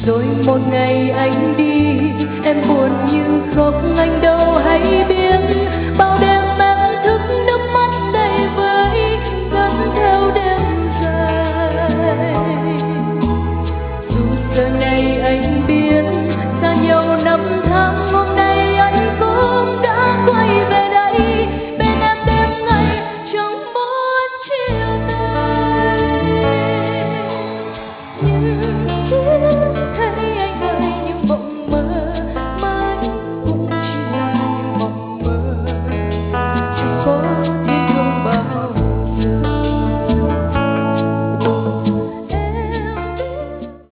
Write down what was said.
rồi một ngày anh đi, em buồn như khóc anh đâu hay biết.